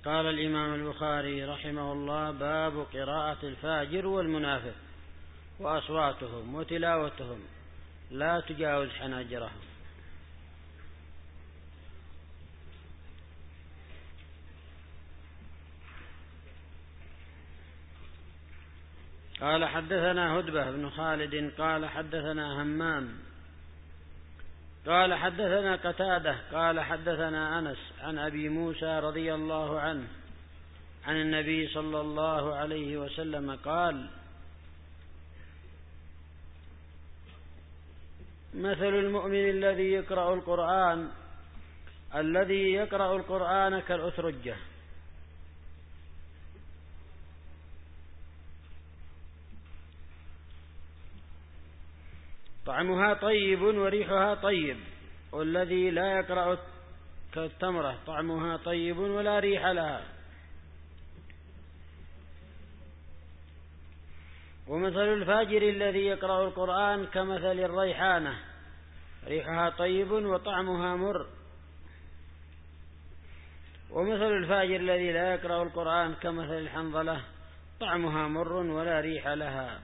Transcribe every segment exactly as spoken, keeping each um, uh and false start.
قال الإمام البخاري رحمه الله: باب قراءة الفاجر والمنافق وأصواتهم وتلاوتهم لا تجاوز حناجرهم. قال: حدثنا هدبة بن خالد قال حدثنا همام قال حدثنا قتادة قال حدثنا أنس عن أبي موسى رضي الله عنه عن النبي صلى الله عليه وسلم قال: مثل المؤمن الذي يقرأ القرآن الذي يقرأ القرآن كالأترجة طعمها طيب وريحها طيب، والذي لا يقرأ كالتمرة طعمها طيب ولا ريح لها. ومثل الفاجر الذي يقرأ القرآن كمثل الريحانة ريحها طيب وطعمها مر. ومثل الفاجر الذي لا يقرأ القرآن كمثل الحنظلة طعمها مر ولا ريح لها.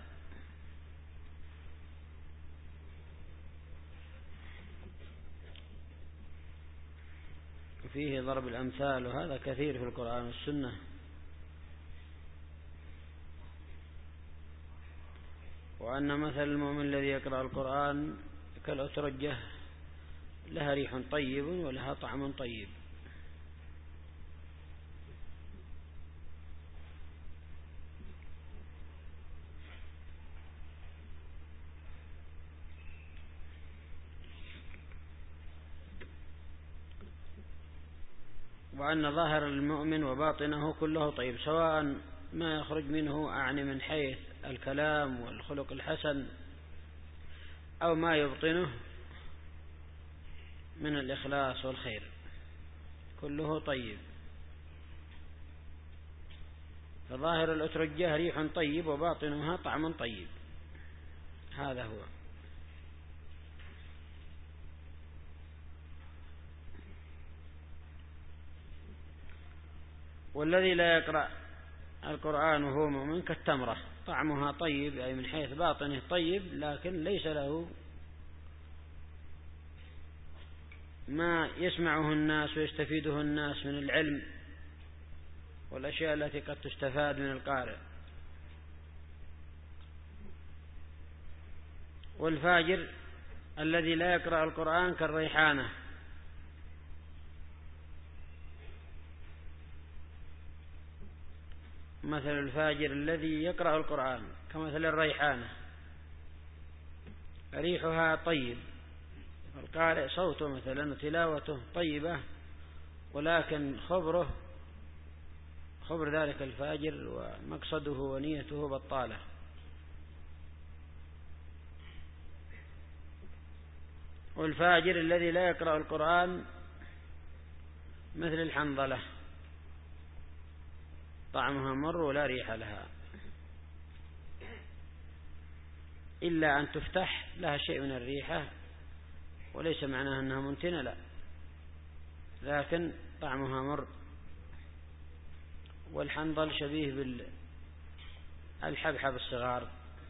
فيه ضرب الأمثال، وهذا كثير في القرآن والسنة. وأن مثل المؤمن الذي يقرأ القرآن كالأترجة لها ريح طيب ولها طعم طيب. وأن ظاهر المؤمن وباطنه كله طيب، سواء ما يخرج منه أعني من حيث الكلام والخلق الحسن أو ما يبطنه من الإخلاص والخير، كله طيب. فظاهر الأترجة ريح طيب وباطنها طعم طيب، هذا هو. والذي لا يقرأ القرآن وهو مؤمن كالتمرة طعمها طيب، أي من حيث باطنه طيب، لكن ليس له ما يسمعه الناس ويستفيده الناس من العلم والأشياء التي قد تستفاد من القارئ. والفاجر الذي لا يقرأ القرآن كالريحانة مثل الفاجر الذي يقرأ القرآن كمثل الريحانة ريحها طيب، القارئ صوته مثلا وتلاوته طيبة، ولكن خبره خبر ذلك الفاجر ومقصده ونيته بطالة. والفاجر الذي لا يقرأ القرآن مثل الحنظلة طعمها مر ولا ريح لها، إلا أن تفتح لها شيء من الريحة، وليس معناها أنها منتنة، لا، لكن طعمها مر. والحنظل شبيه بالحبحب الصغار.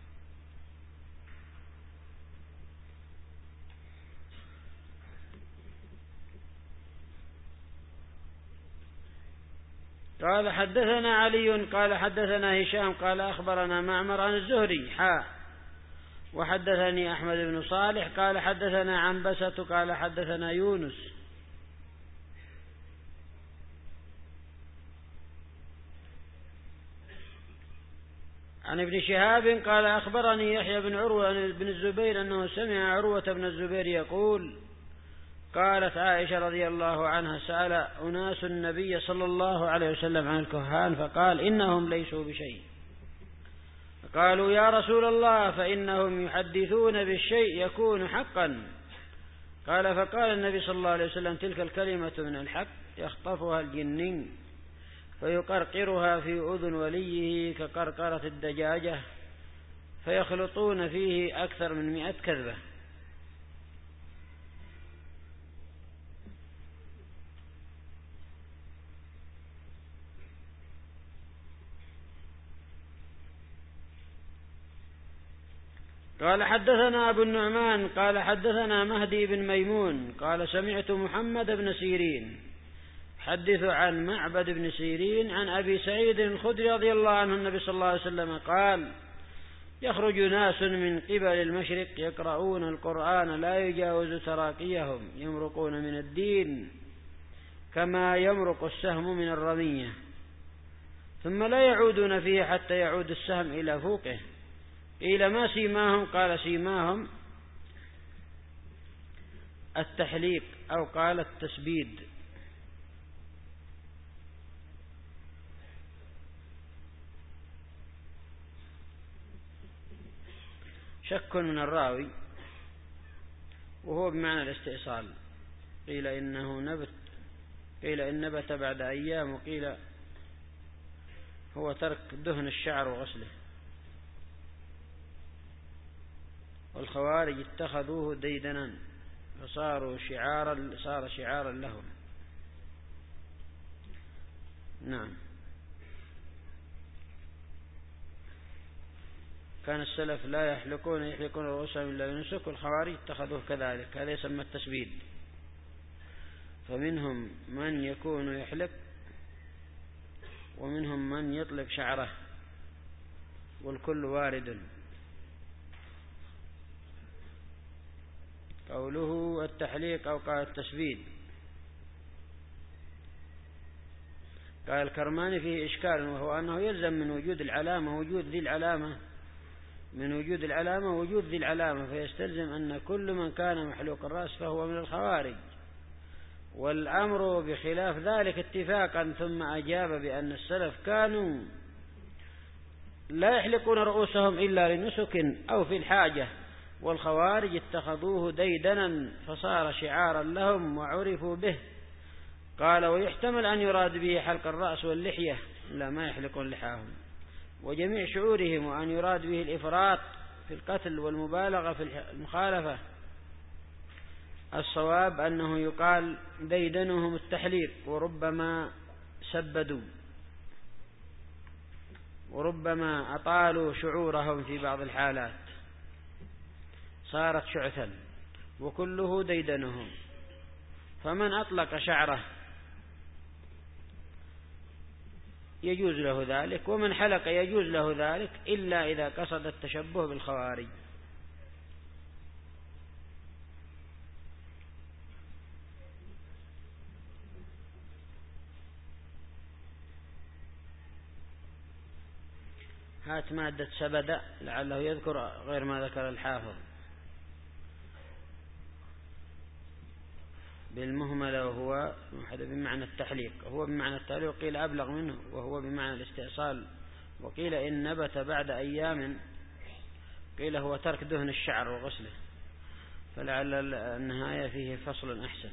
قال: حدثنا علي قال حدثنا هشام قال أخبرنا معمر عن الزهري حاء وحدثني أحمد بن صالح قال حدثنا عنبسة قال حدثنا يونس عن ابن شهاب قال أخبرني يحيى بن عروة بن الزبير أنه سمع عروة بن الزبير يقول: قالت عائشة رضي الله عنها: سأل أناس النبي صلى الله عليه وسلم عن الكهان فقال: إنهم ليسوا بشيء. قالوا: يا رسول الله فإنهم يحدثون بالشيء يكون حقا. قال: فقال النبي صلى الله عليه وسلم: تلك الكلمة من الحق يخطفها الجني فيقرقرها في أذن وليه كقرقرة الدجاجة فيخلطون فيه أكثر من مئة كذبة. قال حدثنا أبو النعمان قال حدثنا مهدي بن ميمون قال سمعت محمد بن سيرين حدث عن معبد بن سيرين عن أبي سعيد الخدري رضي الله عنه النبي صلى الله عليه وسلم قال يخرج ناس من قبل المشرق يقرؤون القرآن لا يجاوز تراقيهم يمرقون من الدين كما يمرق السهم من الرمية ثم لا يعودون فيه حتى يعود السهم إلى فوقه. قيل ما سيماهم؟ قال سيماهم التحليق أو قال التسبيد. شك من الراوي وهو بمعنى الاستئصال، قيل إنه نبت قيل إن نبت بعد أيام وقيل هو ترك دهن الشعر وغسله. والخوارج اتخذوه ديدنا فصاروا شعارا صار شعارا لهم. نعم. كان السلف لا يحلقون يحلقون رؤوسهم إلا بنسك، والخوارج اتخذوه كذلك، هذا يسمى التسبيد. فمنهم من يكون يحلق ومنهم من يطلق شعره والكل وارد. قوله التحليق أو قال التسبيد. قال الكرماني فيه إشكال، وهو أنه يلزم من وجود العلامة وجود ذي العلامة من وجود العلامة وجود ذي العلامة فيستلزم أن كل من كان محلوق الرأس فهو من الخوارج، والأمر بخلاف ذلك اتفاقا. ثم أجاب بأن السلف كانوا لا يحلقون رؤوسهم إلا لنسك أو في الحاجة، والخوارج اتخذوه ديدنا فصار شعارا لهم وعرفوا به. قال ويحتمل أن يراد به حلق الرأس واللحية، لا ما يحلقون لحاهم وجميع شعورهم، وأن يراد به الإفراط في القتل والمبالغة في المخالفة. الصواب أنه يقال ديدنهم التحليق، وربما سبدوا وربما أطالوا شعورهم في بعض الحالات صارت شعثا، وكله ديدنهم. فمن أطلق شعره يجوز له ذلك، ومن حلق يجوز له ذلك إلا إذا قصد التشبه بالخوارج. هات مادة سبد لعله يذكر غير ما ذكر الحافظ بالمهملة، وهو بمعنى التحليق، هو بمعنى التحليق وقيل أبلغ منه وهو بمعنى الاستئصال، وقيل إن نبت بعد أيام قيل هو ترك دهن الشعر وغسله، فلعل النهاية فيه فصل أحسن.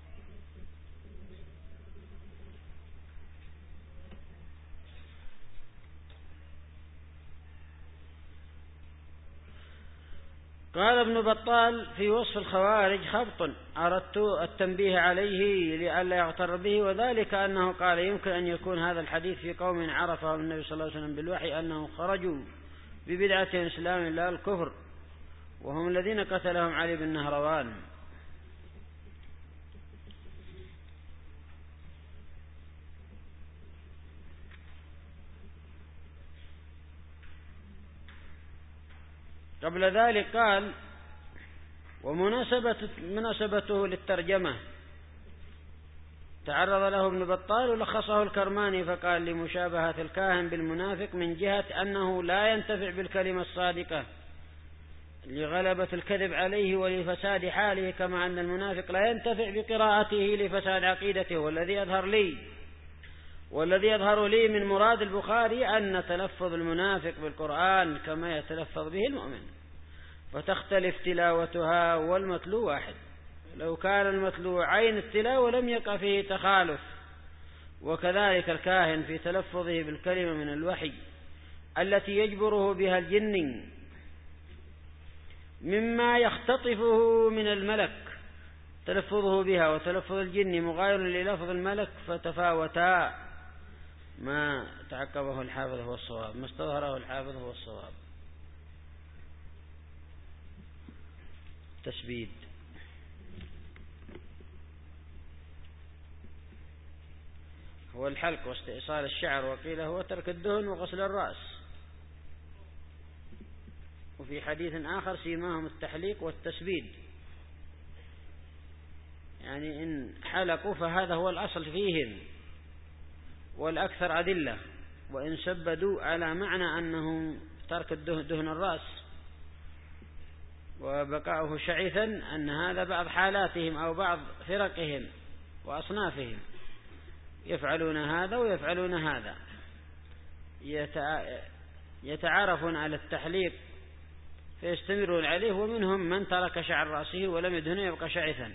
قال ابن بطال في وصف الخوارج خبط أردت التنبيه عليه لئلا يغتر به، وذلك أنه قال يمكن أن يكون هذا الحديث في قوم عرفهم النبي صلى الله عليه وسلم بالوحي أنهم خرجوا ببدعة الإسلام لا الكفر، وهم الذين قتلهم علي بن نهروان. قبل ذلك قال ومناسبة مناسبته للترجمة تعرض له ابن بطال ولخصه الكرماني فقال لمشابهة الكاهن بالمنافق من جهة أنه لا ينتفع بالكلمة الصادقة لغلبة الكذب عليه ولفساد حاله، كما أن المنافق لا ينتفع بقراءته لفساد عقيدته. والذي يظهر لي والذي يظهر لي من مراد البخاري أن تلفظ المنافق بالقرآن كما يتلفظ به المؤمن، فتختلف تلاوتها والمتلو واحد. لو كان المتلو عين التلاوة لم يقع فيه تخالف. وكذلك الكاهن في تلفظه بالكلمة من الوحي التي يجبره بها الجن مما يختطفه من الملك، تلفظه بها وتلفظ الجن مغاير للفظ الملك، فتفاوتا. ما تعقبه الحافظ هو الصواب، ما استظهره الحافظ هو الصواب. والتسبيد. هو الحلق واستئصال الشعر، وقيل هو ترك الدهن وغسل الرأس. وفي حديث آخر سيماهم التحليق والتسبيد، يعني إن حلقوا فهذا هو الأصل فيهم والأكثر أدلة، وإن سبدوا على معنى أنه ترك دهن الرأس وبقاؤه شعثا، أن هذا بعض حالاتهم أو بعض فرقهم وأصنافهم يفعلون هذا ويفعلون هذا، يتعارفون على التحليق فيستمرون عليه، ومنهم من ترك شعر رأسه ولم يدهنه يبقى شعثا.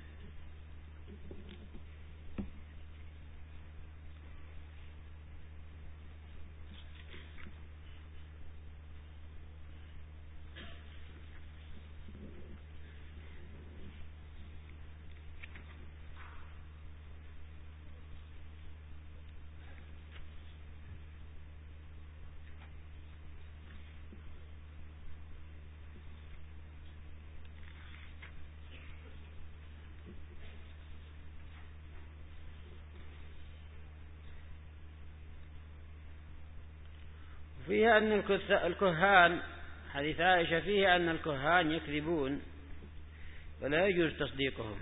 فيها أن الكهان، حديث عائشة فيه أن الكهان يكذبون ولا يجوز تصديقهم،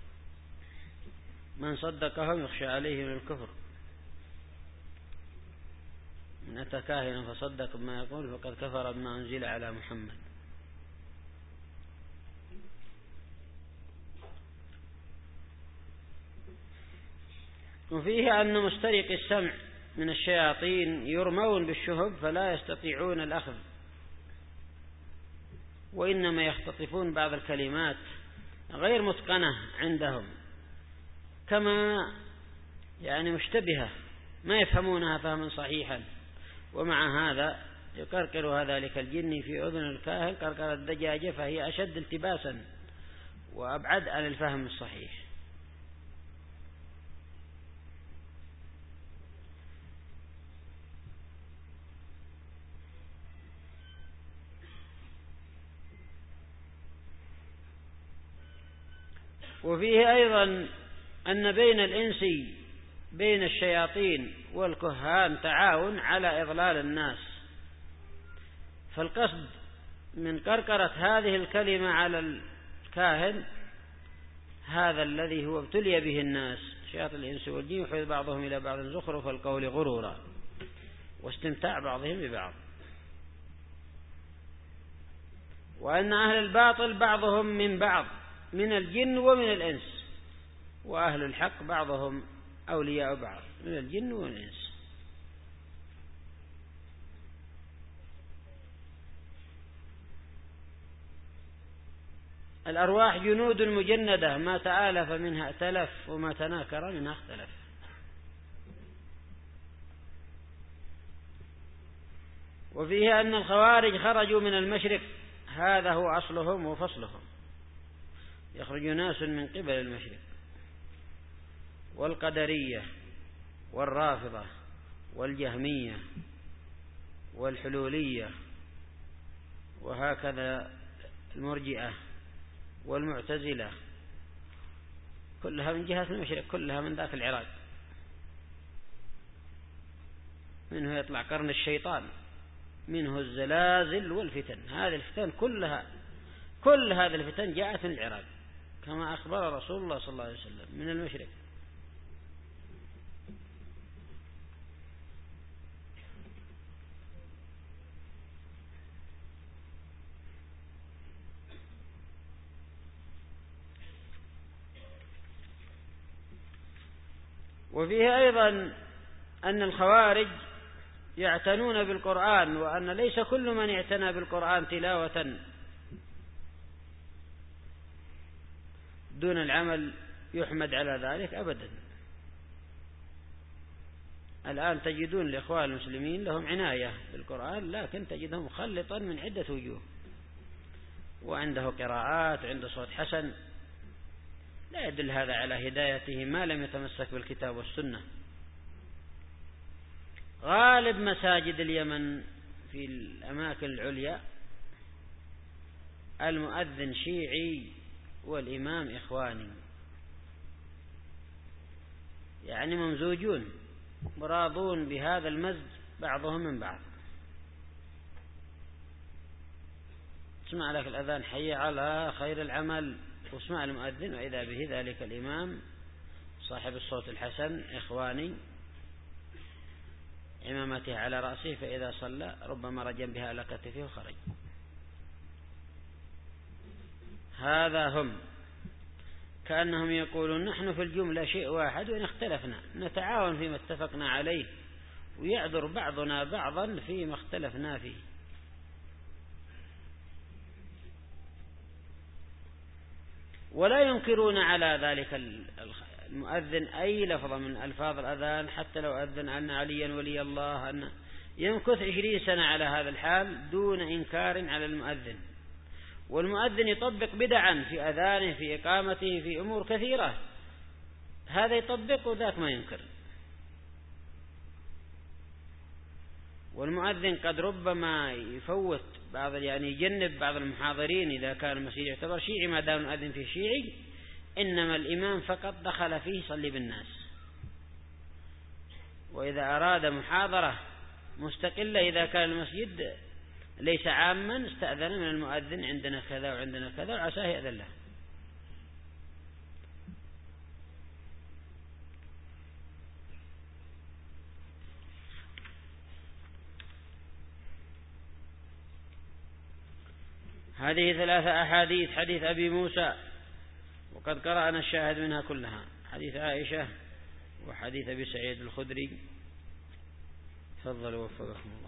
من صدقهم يخشى عليه من الكفر، من أتى كاهنا فصدق بما يقول فقد كفر بما أنزل على محمد. وفيه أن مسترق السمع من الشياطين يرمون بالشهب فلا يستطيعون الأخذ، وإنما يختطفون بعض الكلمات غير متقنة عندهم، كما يعني مشتبهة ما يفهمونها فهما صحيحا، ومع هذا يقرقر ذلك الجن في أذن الكاهن قرقر الدجاجة، فهي أشد التباسا وأبعد عن الفهم الصحيح. وفيه أيضا أن بين الإنس بين الشياطين والكهان تعاون على إضلال الناس، فالقصد من قرقرة هذه الكلمة على الكاهن هذا الذي هو ابتلي به الناس، شياطين الإنس والجن يوحي بعضهم إلى بعض زخرف القول غرورا، واستمتاع بعضهم ببعض. وأن أهل الباطل بعضهم من بعض من الجن ومن الإنس، وأهل الحق بعضهم أولياء بعض من الجن والإنس. الأرواح جنود مجندة، ما تآلف منها ائتلف وما تناكر منها اختلف. وفيه أن الخوارج خرجوا من المشرق، هذا هو أصلهم وفصلهم، يخرج ناس من قبل المشرق، والقدرية والرافضة والجهمية والحلولية، وهكذا المرجئة والمعتزلة، كلها من جهة المشرق، كلها من ذاك العراق، منه يطلع قرن الشيطان، منه الزلازل والفتن. هذه الفتن كلها كل هذه الفتن جاءت من العراق كما أخبر رسول الله صلى الله عليه وسلم من المشرق. وفيه أيضا أن الخوارج يعتنون بالقرآن، وأن ليس كل من اعتنى بالقرآن تلاوة دون العمل يحمد على ذلك أبدا. الآن تجدون الإخوان المسلمين لهم عناية بالقرآن، لكن تجدهم مخلطا من عدة وجوه، وعنده قراءات، عنده صوت حسن، لا يدل هذا على هدايته ما لم يتمسك بالكتاب والسنة. غالب مساجد اليمن في الأماكن العليا المؤذن شيعي والإمام إخواني، يعني ممزوجون براضون بهذا المزج بعضهم من بعض. اسمع لك الأذان حي على خير العمل، واسمع المؤذن وإذا به ذلك الإمام صاحب الصوت الحسن إخواني، عمامته على رأسه، فإذا صلى ربما رجم بها على كتفه وخرج. هذا هم كأنهم يقولون نحن في الجملة شيء واحد، وإن اختلفنا نتعاون فيما اتفقنا عليه، ويعذر بعضنا بعضا فيما اختلفنا فيه. ولا ينكرون على ذلك المؤذن أي لفظة من ألفاظ الأذان، حتى لو أذن أن عليا ولي الله، أن يمكث عشرين سنة على هذا الحال دون إنكار على المؤذن. والمؤذن يطبق بدعا في أذانه، في إقامته، في أمور كثيرة، هذا يطبق وذاك ما ينكر. والمؤذن قد ربما يفوت بعض، يعني يجنب بعض المحاضرين إذا كان المسجد يعتبر شيعي، ما دام المؤذن فيه شيعي، إنما الإمام فقط دخل فيه يصلي بالناس. وإذا أراد محاضرة مستقلة إذا كان المسجد ليس عاما استأذن من المؤذن عندنا كذا وعندنا كذا، وعساه يأذن له. هذه ثلاثة أحاديث: حديث أبي موسى، وقد قرأنا الشاهد منها كلها، حديث عائشة، وحديث أبي سعيد الخدري. تفضلوا وفقكم الله.